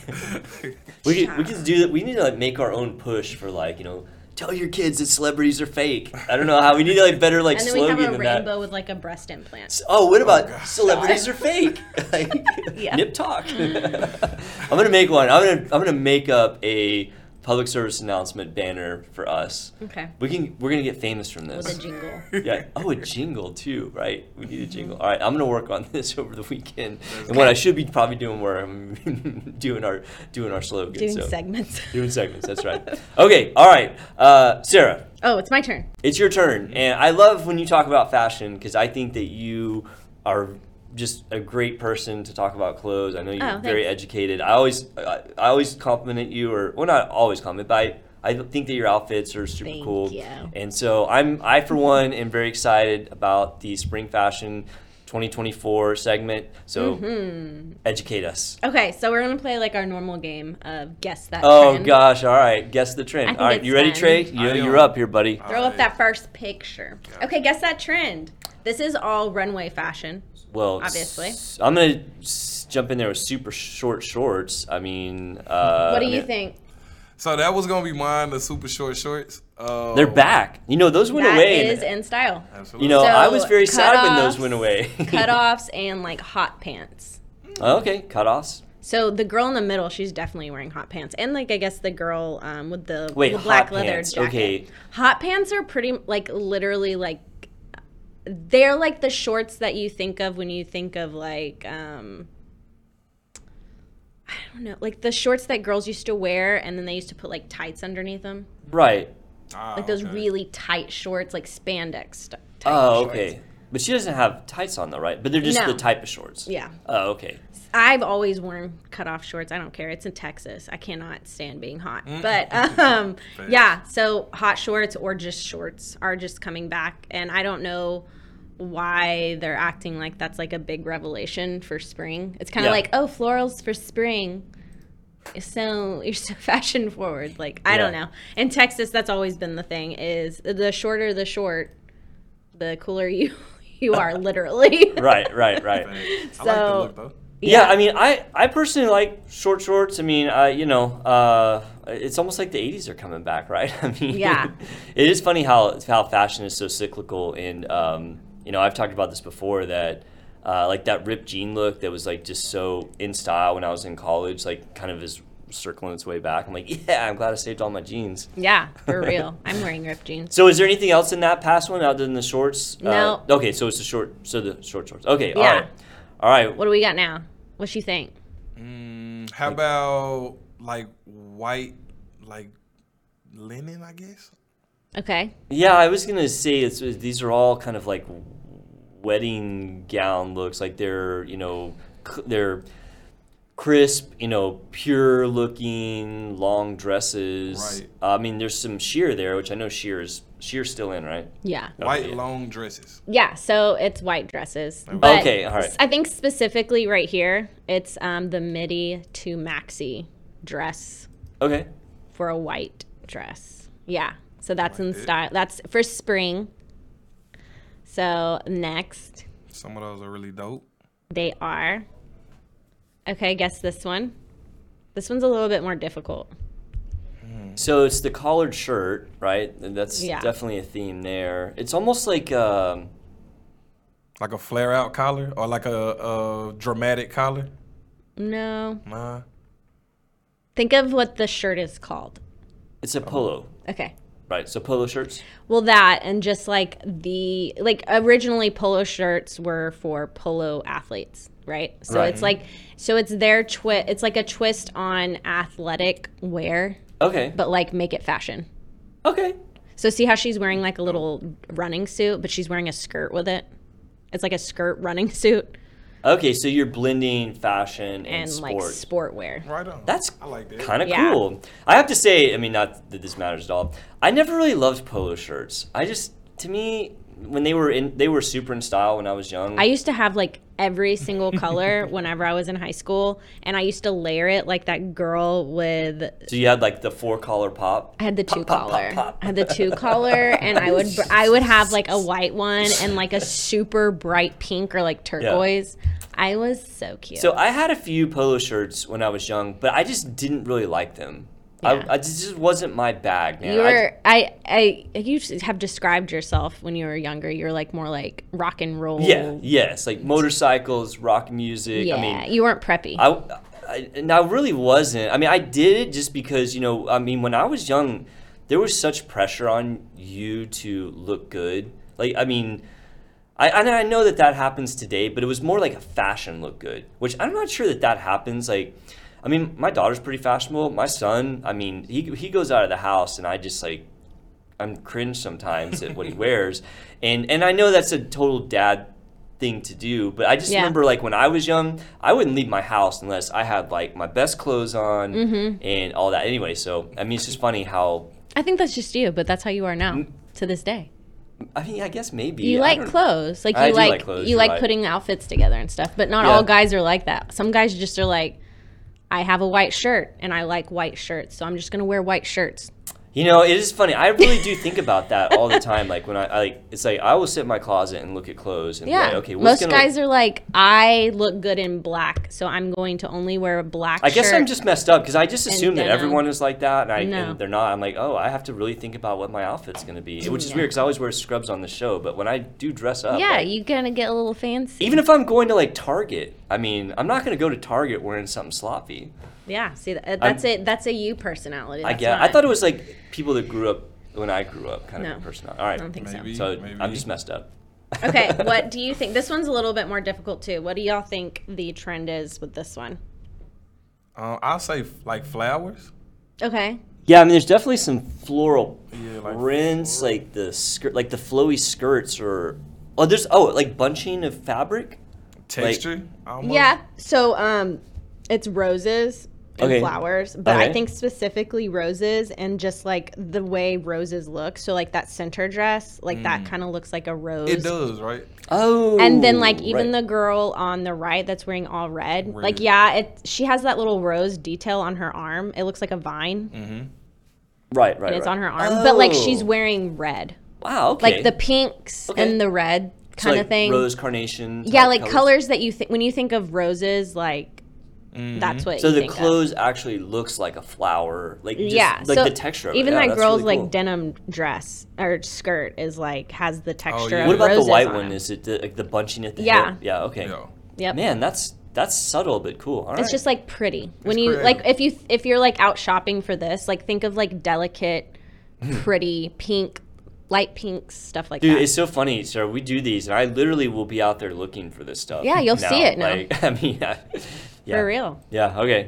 we could, we could do that. We need to like make our own push for like, you know, tell your kids that celebrities are fake. I don't know how we need to like better like And then we slogan have a than that. rainbow with like a breast implant. Oh, what about gosh. celebrities are fake? Like, Yeah. Nip talk. I'm gonna make one. I'm gonna I'm gonna make up a public service announcement banner for us. Okay. We can we're gonna get famous from With this. a jingle. Yeah. Oh, a jingle too, right? We need a jingle. All right, I'm gonna work on this over the weekend. And what I should be probably doing, where I'm doing our doing our slogan. Doing so. segments. Doing segments. That's right. Okay. All right. Uh, Sarah. Oh, it's my turn. It's your turn, and I love when you talk about fashion because I think that you are just a great person to talk about clothes. I know you're Oh, very thanks. educated. I always, I, I always compliment you, or well, not always compliment, but I, I think that your outfits are super Thank cool. you. And so I'm, I for one, am very excited about the spring fashion twenty twenty-four segment. So Mm-hmm. educate us. Okay, so we're gonna play like our normal game of guess that Oh trend. gosh! All right, guess the trend. I think All right, it's you ready, fun. Trey? You, I you're am. up here, buddy. Throw up that first picture. Okay, guess that trend. This is all runway fashion. Well, Obviously. s- I'm gonna s- jump in there with super short shorts. I mean, uh, What do I you mean, think? So that was gonna be mine, the super short shorts. Um, They're back. You know, those went That away. is in style. Absolutely. you know, So, I was very sad when those cutoffs- went away. Cutoffs and like hot pants. Oh, okay, cutoffs. So the girl in the middle, she's definitely wearing hot pants, and like I guess the girl um, with the, Wait, the black hot leather pants, jacket. okay. Hot pants are pretty like literally like they're like the shorts that you think of when you think of like um, I don't know, like the shorts that girls used to wear, and then they used to put like tights underneath them, Right. Ah, like those okay. really tight shorts, like spandex st- type Oh, shorts. okay. But she doesn't have tights on though, right? But they're just No. the type of shorts. Yeah. Oh, okay. I've always worn cutoff shorts. I don't care. It's in Texas. I cannot stand being hot. But um, yeah, so hot shorts or just shorts are just coming back, and I don't know why they're acting like that's like a big revelation for spring. It's kind of Yeah. like, oh, florals for spring. So you're so fashion forward. Like I don't Yeah. know. In Texas, that's always been the thing. Is the shorter the short, the cooler you you are, literally. Right, right, right. I like the So- look though. Yeah, I mean, I, I personally like short shorts. I mean, uh, you know, uh, it's almost like the eighties are coming back, right? I mean, Yeah. it is funny how how fashion is so cyclical, and um, you know, I've talked about this before that, uh, like that ripped jean look that was like just so in style when I was in college, like kind of is circling its way back. I'm like, yeah, I'm glad I saved all my jeans. Yeah, for real. I'm wearing ripped jeans. So, is there anything else in that past one other than the shorts? No. Uh, okay, so it's the short, so the short shorts. Okay, all Yeah. right, all right. What do we got now? What you think? Mm, how about like white, like linen? I guess. Okay. Yeah, I was gonna say it's, these are all kind of like wedding gown looks. Like they're, you know, c- they're crisp, you know, pure looking long dresses. Right. Uh, I mean, there's some sheer there, which I know sheer is sheer's still in, right? Yeah. White yeah. long dresses. Yeah, so it's white dresses. But Okay, all right. I think specifically right here, it's um, the midi to maxi dress Okay. for a white dress. Yeah, so that's in it. style. That's for spring. So next, Some of those are really dope. they are. Okay, guess this one. This one's a little bit more difficult. So it's the collared shirt, right? And that's Yeah. definitely a theme there. It's almost like um, Like a flare out collar or like a, a dramatic collar. No. Nah. Think of what the shirt is called. it's a polo, Okay. right? So polo shirts. Well, that and just like the like originally polo shirts were for polo athletes, right? So Right. it's like so it's their twist. It's like a twist on athletic wear, Okay. but like make it fashion. Okay. So see how she's wearing like a little running suit, but she's wearing a skirt with it. It's like a skirt running suit Okay. So you're blending fashion and, and sport. like sport wear. Right on. That's I like that. kind of Yeah. cool. I have to say, I mean, not that this matters at all. I never really loved polo shirts. I just, to me, when they were in, they were super in style when I was young. I used to have like every single color whenever I was in high school, and I used to layer it like that girl with. so you had like the four collar pop. I had the two Pop, pop, collar. pop, pop. I had the two collar, and I would I would have like a white one and like a super bright pink or like turquoise. I was so cute. So I had a few polo shirts when I was young, but I just didn't really like them. Yeah. I, I just, just wasn't my bag, man. you I- were I, I you have described yourself when you were younger. You're like more like rock and roll. yeah, yes, like motorcycles, rock music. Yeah. I mean, You weren't preppy. I, I, and I really wasn't. I mean, I did it just because, you know, I mean, when I was young, there was such pressure on you to look good. Like, I mean, I, and I know that that happens today, but it was more like a fashion look good, which I'm not sure that that happens. Like, I mean, my daughter's pretty fashionable. My son, I mean, he he goes out of the house, and I just like, I'm cringe sometimes at what he wears, and and I know that's a total dad thing to do, but I just Yeah. remember like when I was young, I wouldn't leave my house unless I had like my best clothes on Mm-hmm. and all that. Anyway, so I mean, it's just funny how I think that's just you, but that's how you are now to this day. I mean, I guess maybe You I like don't- clothes, like I you do like, like clothes, you you're like right. putting outfits together and stuff. But not Yeah. all guys are like that. Some guys just are like, I have a white shirt and I like white shirts, so I'm just gonna wear white shirts. You know, it is funny. I really do think about that all the time. Like when I, I like, it's like I will sit in my closet and look at clothes and Yeah. be like, okay, what's Most gonna? guys are like, I look good in black, so I'm going to only wear a black I guess shirt. I'm just messed up because I just and assume that denim. everyone is like that, and, I, No. and they're not. I'm like, oh, I have to really think about what my outfit's gonna be, which is Yeah. weird because I always wear scrubs on the show. But when I do dress up, Yeah, like, you gonna get a little fancy. even if I'm going to like Target, I mean, I'm not gonna go to Target wearing something sloppy. Yeah, see, that, that's a that's a you personality. I That's guess not- I thought it was like people that grew up when I grew up, kind No. of a personality. All right, I don't think Maybe. so. so Maybe. I'm just messed up. Okay, what do you think? This one's a little bit more difficult too. What do y'all think the trend is with this one? Uh, I'll say f- like flowers. Okay. Yeah, I mean, there's definitely some floral Yeah, like prints, floral. like the skirt, like the flowy skirts, or oh, there's oh, like bunching of fabric. Texture. almost. Yeah. So um, it's roses and Okay. flowers, but Okay. I think specifically roses and just like the way roses look. So like that center dress, like that kind of looks like a rose. It does, right? Oh, And then like even right. the girl on the right that's wearing all red, Red. like yeah, it she has that little rose detail on her arm. It looks like a vine, right, right, and it's right. on her arm. But like she's Oh. wearing red, Wow, okay. like the pinks Okay. and the red So, kind like, of thing. Rose carnation. Yeah, type like colors. colors that you think when you think of roses, like that's what. So you the think of. clothes actually looks like a flower, like just, Yeah, like so the texture of even it. Yeah, that that's girl's really cool. like denim dress or skirt is like has the texture. yeah. of What about the roses white on one? it. Is it the, like the bunching at the Yeah. hip? Yeah. Okay. Yeah. Yep. Man, that's that's subtle but cool. All right. It's just like pretty. When It's you creative. like if you if you're like out shopping for this, like think of like delicate, pretty pink, light pinks, stuff like Dude, that. it's so funny, Sarah. We do these, and I literally will be out there looking for this stuff. Yeah, you'll see it now. Like, I mean, yeah, yeah. For real. Yeah. Okay.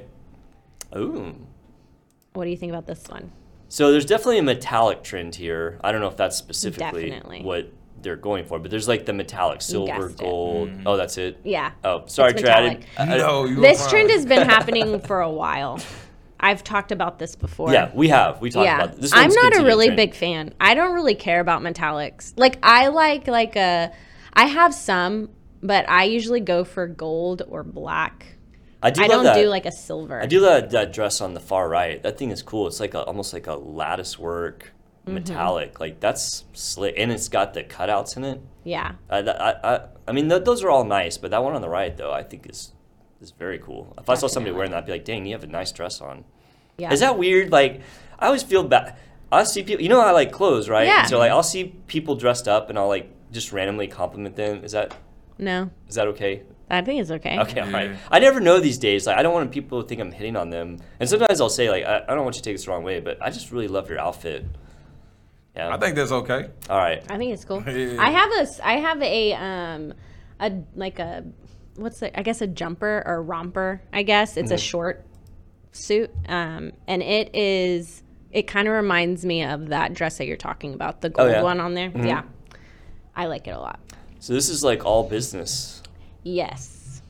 Ooh. What do you think about this one? So there's definitely a metallic trend here. I don't know if that's specifically Definitely. what they're going for. But there's like the metallic silver, guessed it. gold. Oh, that's it. Yeah. Oh, sorry, It's Trey. I didn't- metallic. I- I- No, you were This fine. trend has been happening for a while. I've talked about this before. yeah, we have. We talked yeah. about this. I'm one's not a continued really trend. big fan. I don't really care about metallics. Like I like like a I have some, but I usually go for gold or black. I do I love don't that. do like a silver. I do love that dress on the far right. That thing is cool. It's like a, almost like a lattice work, Mm-hmm. metallic. Like that's slick, and it's got the cutouts in it. Yeah. I, I, I, I mean, th- those are all nice, but that one on the right, though, I think is is very cool. If I saw somebody Definitely. wearing that, I'd be like, dang, you have a nice dress on. Yeah. Is that weird? Like, I always feel bad. I see people, you know, how I like clothes, right? Yeah. So, like, I'll see people dressed up, and I'll, like, just randomly compliment them. Is that No. is that okay? I think it's okay. Okay, all right. Yeah. I never know these days. Like, I don't want people to think I'm hitting on them. And sometimes I'll say, like, I, I don't want you to take this the wrong way, but I just really love your outfit. Yeah. I think that's okay. All right. I think it's cool. Yeah. I have a s- I have a um a like a what's the I guess a jumper or romper, I guess. It's a short suit. Um and it is it kind of reminds me of that dress that you're talking about, the gold yeah? one on there. Yeah. I like it a lot. So this is, like, all business. Yes.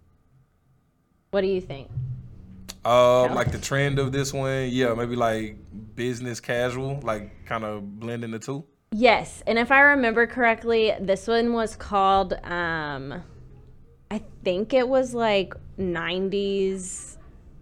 What do you think? Um, like the trend of this one, yeah, maybe like business casual, like kind of blending the two. Yes, and if I remember correctly, this one was called um I think it was like nineties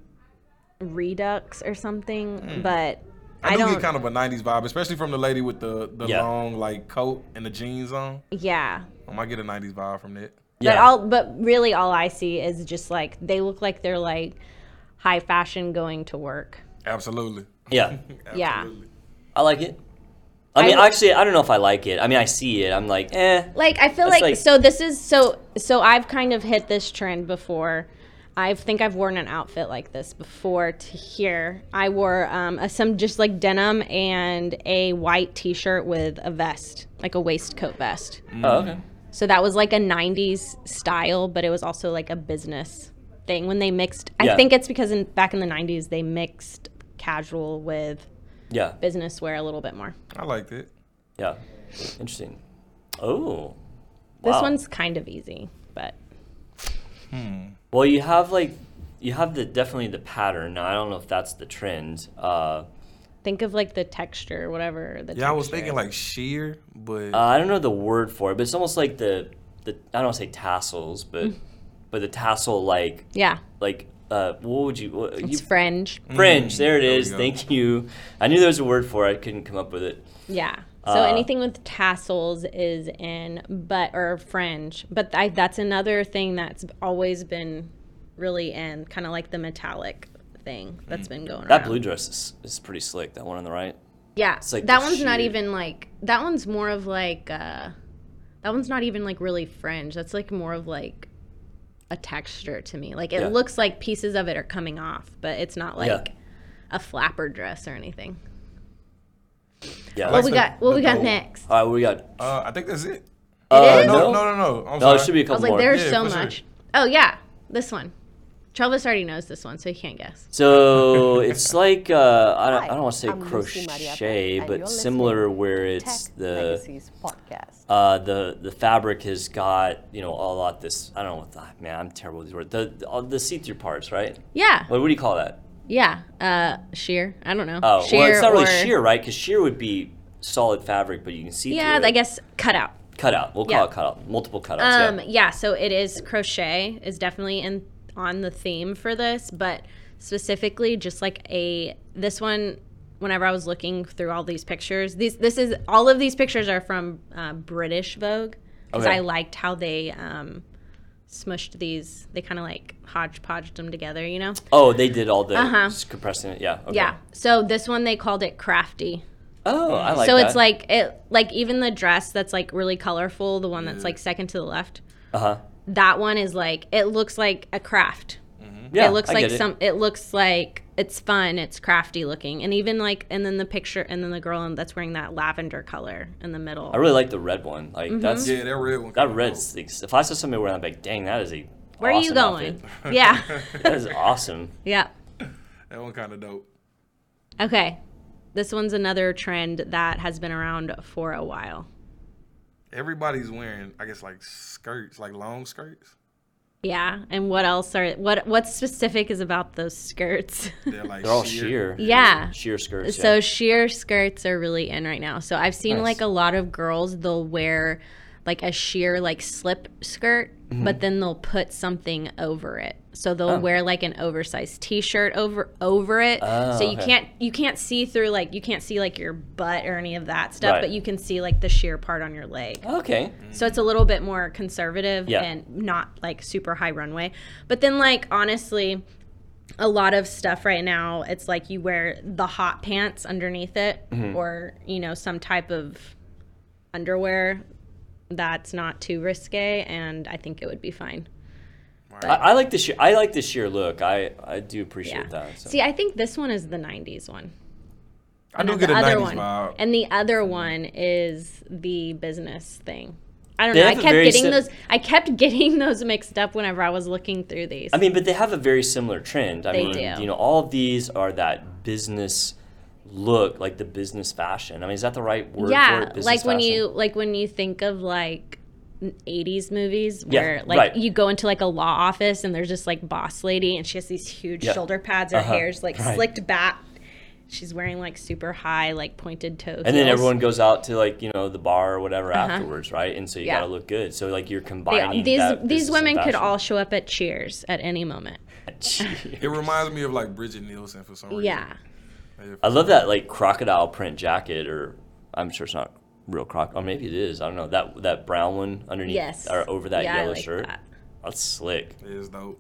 Redux or something, but I, I, do don't get kind of a nineties vibe, especially from the lady with the, the Yeah. long like coat and the jeans on. yeah. I might get a nineties vibe from that. But all but really all I see is just like they look like they're like high fashion going to work. Absolutely. Yeah. Yeah. Absolutely. I like it. I mean, I- actually, I don't know if I like it. I mean, I see it. I'm like, eh. Like I feel That's like, like- so this is so so I've kind of hit this trend before. I think I've worn an outfit like this before to here. I wore um, a, some just like denim and a white t-shirt with a vest, like a waistcoat vest. Oh, okay. So that was like a nineties style, but it was also like a business thing when they mixed. Yeah. I think it's because in back in the nineties they mixed casual with Yeah. business wear a little bit more. I liked it. Yeah. Interesting. Oh. This Wow. one's kind of easy, but Well, you have like, you have the definitely the pattern. Now, I don't know if that's the trend. Uh, think of like the texture, whatever. The Yeah, I was texture thinking is. like sheer, but uh, I don't know the word for it, but it's almost like the the I don't want to say tassels, but but the tassel like Yeah, like uh what would you what, you it's fringe. fringe? There it There we is. go. Thank you. I knew there was a word for it. I couldn't come up with it. Yeah. So Uh, anything with tassels is in, but or fringe. But I, that's another thing that's always been really in, kind of like the metallic thing that's been going That around. blue dress is, is pretty slick. That one on the right. Yeah, like that the one's not sheer- even like that one's more of like uh, that one's not even like really fringe. That's like more of like a texture to me. Like it Yeah. looks like pieces of it are coming off, but it's not like Yeah. a flapper dress or anything. Yeah. What like we the- got? What the we got gold. next? All right, what we got? uh, I think that's it. Uh, is? No, no, no, no, no. I'm No, sorry. it should be a I couple was like, more. there's Yeah, so for sure. much. Oh yeah, this one. Travis already knows this one, so he can't guess. So it's like uh, I don't, I Hi, don't want to say I'm Lucy crochet, Marietta, and but you're similar listening where to it's Tech the Legacies podcast. uh, the the fabric has got you know a lot this I don't know what the man I'm terrible with these words the the, all the see-through parts, right? Yeah, What, what do you call that? yeah. Uh, sheer. I don't know. Oh, sheer well, it's not really or- sheer, right? Because sheer would be solid fabric, but you can see Yeah, through it. I guess cut out. Cut out. We'll call Yeah. it cut out. Multiple cutouts. Um, yeah. yeah, so it is crochet is definitely in on the theme for this, but specifically just like a this one. Whenever I was looking through all these pictures, these this is all of these pictures are from uh, British Vogue because Okay. I liked how they um, smushed these. They kind of like hodgepodged them together, you know? Oh, they did all the Uh-huh. just compressing it. Yeah. Okay. Yeah. So this one they called it crafty. Oh, I like so that. it's like it like even the dress that's like really colorful, the one that's like second to the left. Uh huh. That one is like it looks like a craft. Yeah. it looks I like get it. some it looks like it's fun, it's crafty looking. And even like and then the picture and then the girl that's wearing that lavender color in the middle. I really like the red one. Like Mm-hmm. that's Yeah, that red one. that kinda red's. If I saw somebody wearing, that, I'm like, dang, that is a. Where are you awesome going? outfit. Yeah. That is awesome. Yeah. dope. That one kind of dope. Okay. This one's another trend that has been around for a while. everybody's wearing, I guess, like skirts, like long skirts. Yeah, and what else are what what specific is about those skirts? They're like They're all sheer. sheer. Yeah. Sheer skirts. So yeah. sheer skirts are really in right now. So I've seen Nice. like a lot of girls, they'll wear like a sheer like slip skirt, Mm-hmm. but then they'll put something over it. So they'll Oh. wear like an oversized t-shirt over over it. Oh, so you okay. can't you can't see through like you can't see like your butt or any of that stuff, Right. but you can see like the sheer part on your leg. Okay. So it's a little bit more conservative Yeah. and not like super high runway. But then like honestly, a lot of stuff right now, it's like you wear the hot pants underneath it Mm-hmm. or, you know, some type of underwear that's not too risque, and I think it would be fine. I, I like the sheer. I like the sheer look. I, I do appreciate Yeah. that. So. See, I think this one is the nineties one. I do And get a the other nineties one. vibe. And the other one is the business thing. I don't They know. I have a kept very getting sim- those I kept getting those mixed up whenever I was looking through these. I mean, but they have a very similar trend. I They mean, do. you know, all of these are that business look, like the business fashion. I mean, is that the right word for yeah, it? Business like when fashion? you like when you think of like eighties movies Yeah, where like right. you go into like a law office and there's just like boss lady and she has these huge Yeah. shoulder pads, her Uh-huh, hair's like right. slicked back. She's wearing like super high like pointed toe And then heels. everyone goes out to like you know the bar or whatever Uh-huh. afterwards, right? And so you Yeah. gotta look good. So like you're They- combining these that these business women and could fashion. all show up at Cheers at any moment. It reminds me of like Bridget Nielsen for some reason. Yeah. I love that like crocodile print jacket, or I'm sure it's not real croc, or maybe it is. I don't know that that brown one underneath Yes. or over that Yeah, I yellow like shirt. that. That's slick. It is dope.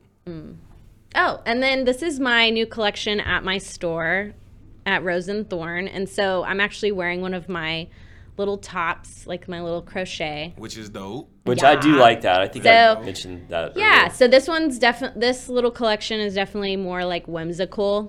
Oh, and then this is my new collection at my store at Rose and Thorn. And so I'm actually wearing one of my little tops, like my little crochet. Which is dope. Which I do Yeah. like that. I think I So- mentioned that. Yeah, earlier. so this one's definitely, this little collection is definitely more like whimsical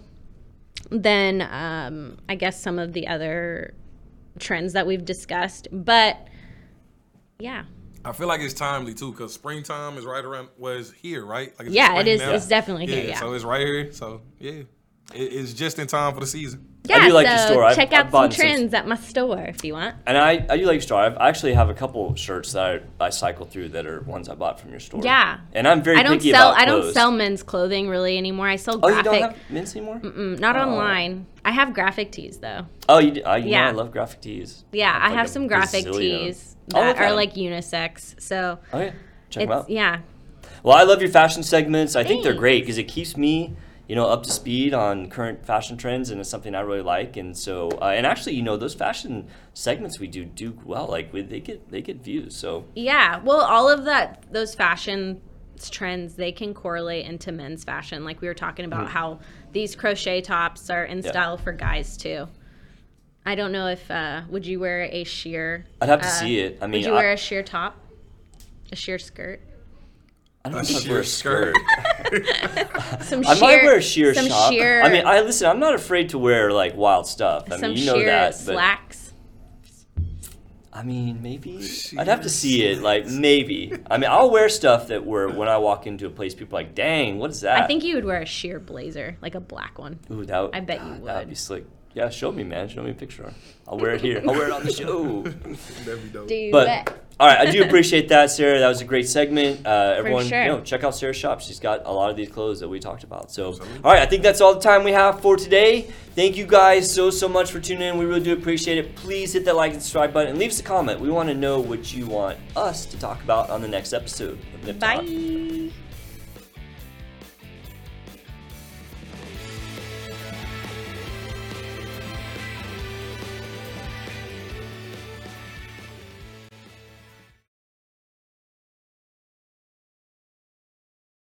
than um, I guess some of the other trends that we've discussed. But yeah. I feel like it's timely too, because springtime is right around was here, right? Like it's Yeah, spring it is. now. It's definitely here, yeah. So it's right here. So yeah, it, it's just in time for the season. Yeah, do like so your store. I've- check I've out some bought some- trends at my store if you want. And I, I do like your store. I've, I actually have a couple shirts that I, I cycle through that are ones I bought from your store. Yeah. And I'm very I don't picky sell about I don't clothes. sell men's clothing really anymore. I sell Oh, you graphic. don't have men's anymore? Mm, not Oh. online. I have graphic tees though. Oh, you, do- I, you Yeah. know I love graphic tees. Yeah, I like have a some graphic bazillion of tees them. I'll that look at are them. like unisex. So Oh yeah, check them it's out. yeah. Well, I love your fashion segments. I think they're Thanks. great because it keeps me, you know, up to speed on current fashion trends, and it's something I really like. And so, uh, and actually, you know, those fashion segments we do do well. Like we, they get they get views. So Yeah. Well, all of that those fashion trends they can correlate into men's fashion. Like we were talking about how these crochet tops are in Mm-hmm. Yeah. style for guys too. I don't know if uh, would you wear a sheer? I'd have to uh, see it. I mean, would you I, wear a sheer top? A sheer skirt? I don't A know if I'd sheer wear a skirt. skirt. Some I sheer. might wear a sheer some shop. sheer. I mean, I listen. I'm not afraid to wear like wild stuff. I some mean, you know sheer that. But slacks. I mean, maybe I'd have to see it. Like maybe. I mean, I'll wear stuff that where when I walk into a place, people are like, "Dang, what is that?" I think you would wear a sheer blazer, like a black one. Ooh, that would, I bet you God, That'd would. be slick. Yeah, show me, man. Show me a picture. I'll wear it here. I'll wear it on the show. That'd be dope. Do But that. all right, I do appreciate that, Sarah. That was a great segment. Uh, everyone, sure. you know, check out Sarah's shop. She's got a lot of these clothes that we talked about. So, all right, I think that's all the time we have for today. Thank you guys so so much for tuning in. We really do appreciate it. Please hit that like and subscribe button and leave us a comment. We want to know what you want us to talk about on the next episode of Nip Talk. Bye.